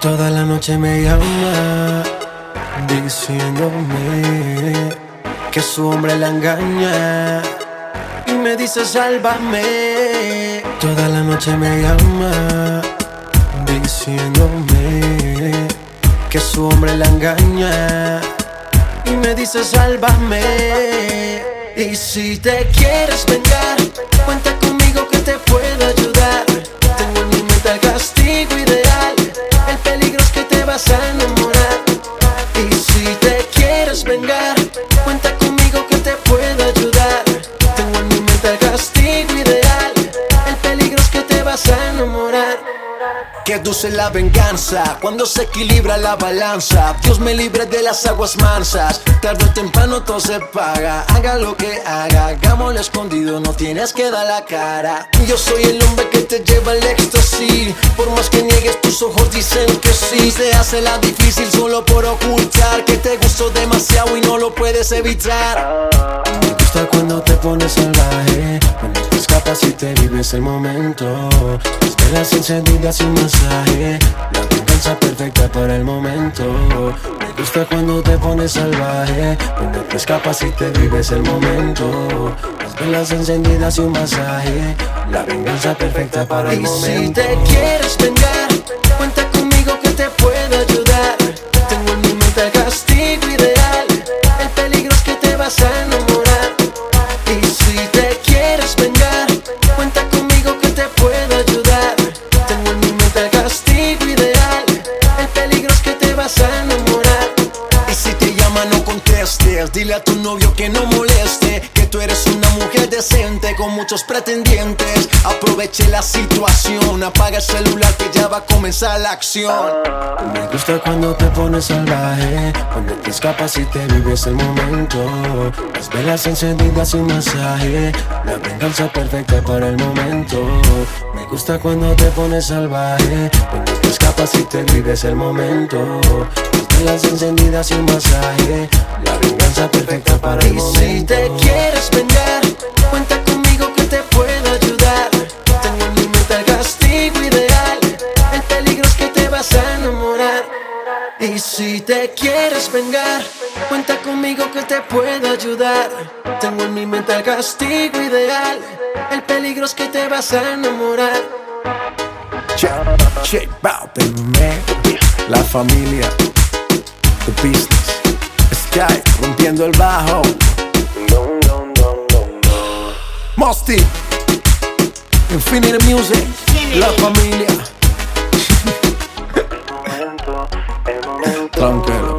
Toda la noche me llama diciéndome que su hombre la engaña y me dice sálvame. Toda la noche me llama diciéndome que su hombre la engaña y me dice sálvame. Y si te quieres vengar, cuenta conmigo que te puedo ayudar. Tengo en mi mente el castigo ideal. El peligro es que te vas a enamorar. Y si te quieres vengar, cuenta conmigo que te puedo ayudar. Tengo en mi mente el castigo ideal. El peligro es que te vas a enamorar. Que dulce la venganza cuando se equilibra la balanza. Dios me libre de las aguas mansas. Tarde o temprano todo se paga. Haga lo que haga, hagámoslo escondido, no tienes que dar la cara. Yo soy el hombre que te lleva al éxtasis. Por más que niegues, tus ojos dicen que sí. Se hace la difícil solo por ocultar que te gustó demasiado y no lo puedes evitar. Me gusta cuando te pones salvaje, cuando te escapas y te vives el momento. Las velas encendidas y un masaje, la venganza perfecta para el momento. Me gusta cuando te pones salvaje, cuando te escapas y te vives el momento. Las velas encendidas y un masaje, la venganza perfecta para el momento. Y si te quieres vengar, cuenta conmigo que te puedo ayudar. Tengo en mi mente el castigo ideal. El peligro es que te vas a enamorar. Y si te quieres vengar, cuenta conmigo que te puedo ayudar. Tengo en mi mente el castigo ideal. El peligro es que te vas a enamorar. Y si te llama no contestes, dile a tu novio que no moleste, que tú eres una mujer decente con muchos pretendientes. Aproveche la situación, apaga el celular que ya va a comenzar la acción. Me gusta cuando te pones salvaje, cuando te escapas y te vives el momento. Las velas encendidas y un masaje, la venganza perfecta para el momento. Me gusta cuando te pones salvaje, cuando te escapas y te vives el momento. Las velas encendidas y un masaje, la venganza perfecta para el momento. Y si te quieres vengar, cuenta conmigo que te puedo ayudar. Tengo en mi mente el castigo ideal. El peligro es que te vas a enamorar. Y si te quieres vengar, cuenta conmigo que te puedo ayudar. Tengo en mi mente el castigo ideal. El peligro es que te vas a enamorar. J Balvin, la familia, the business, Sky rompiendo el bajo. Mosty, Infinity Music, la familia. Tranquilo.